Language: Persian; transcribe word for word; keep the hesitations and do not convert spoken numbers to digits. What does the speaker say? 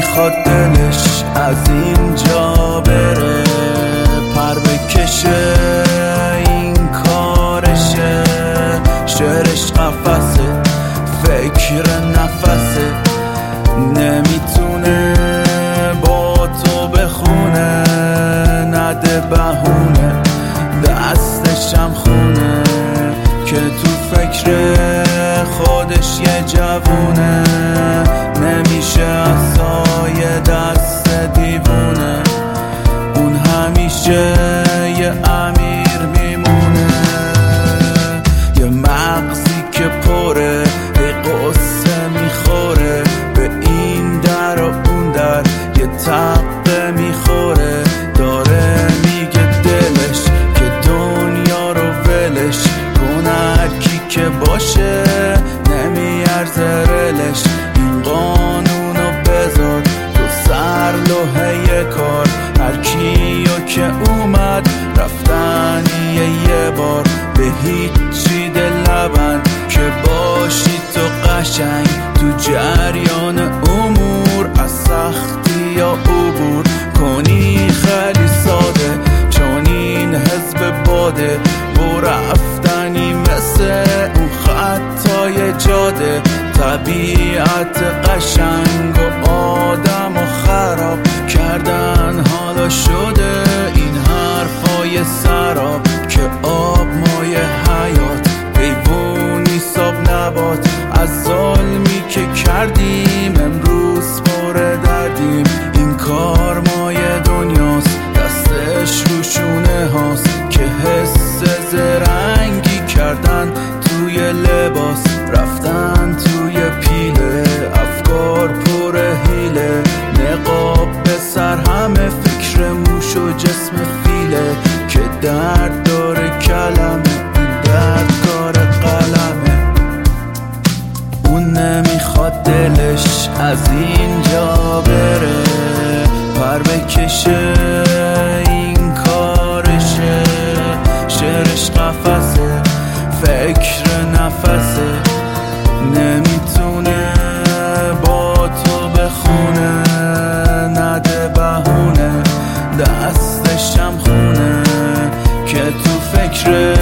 نمیخواد دلش از اینجا بره، پر بکشه این کارشه، شعرش قفسه فکر نفسه، نمیتونه با تو بخونه، نده بهونه دستشم خونه که تو فکر خودش یه جوونه، نمیشه اصای دست دیوونه، اون همیشه یه امیر میمونه، یه مغزی که پره یه قصه میخوره، به این در و اون در یه تقه میخوره، داره میگه دلش که دنیا رو ولش کن، هرکی که باشه نمیارزه رلش، این قانونو بذار تو سر لوحه کار، هرکیو که اومد رفتنیه یه بار، به هیچی دل نبند که باشی تو قشنگ تو جریان امور، از سختی یا عبور کنی خیلی ساده، چون این حزب باده و رفتنی مثل اون خطای جاده، طبیعت قشنگ و آدم و خراب کردن حالا شده این حرفای سراب، که آب مایه حیات حیوانی ساب نبات، از ظلمی که کردیم امروز پر دردیم، این کار مایه دنیاست دستش روشونه هاست، که حس زرنگی کردن توی لباس، رفتن توی پیله افکار پر حیله، نقاب به سر همه فکر موش و جسم فیله، که درد داره کلمه این درد کار قلمه، اون نمیخواد دلش از اینجا بره، پر بکشه این کارشه، شعرش قفسه فکر نفسه، نمیتونه با تو بخونه، نده بهونه دستشم خونه که تو فکر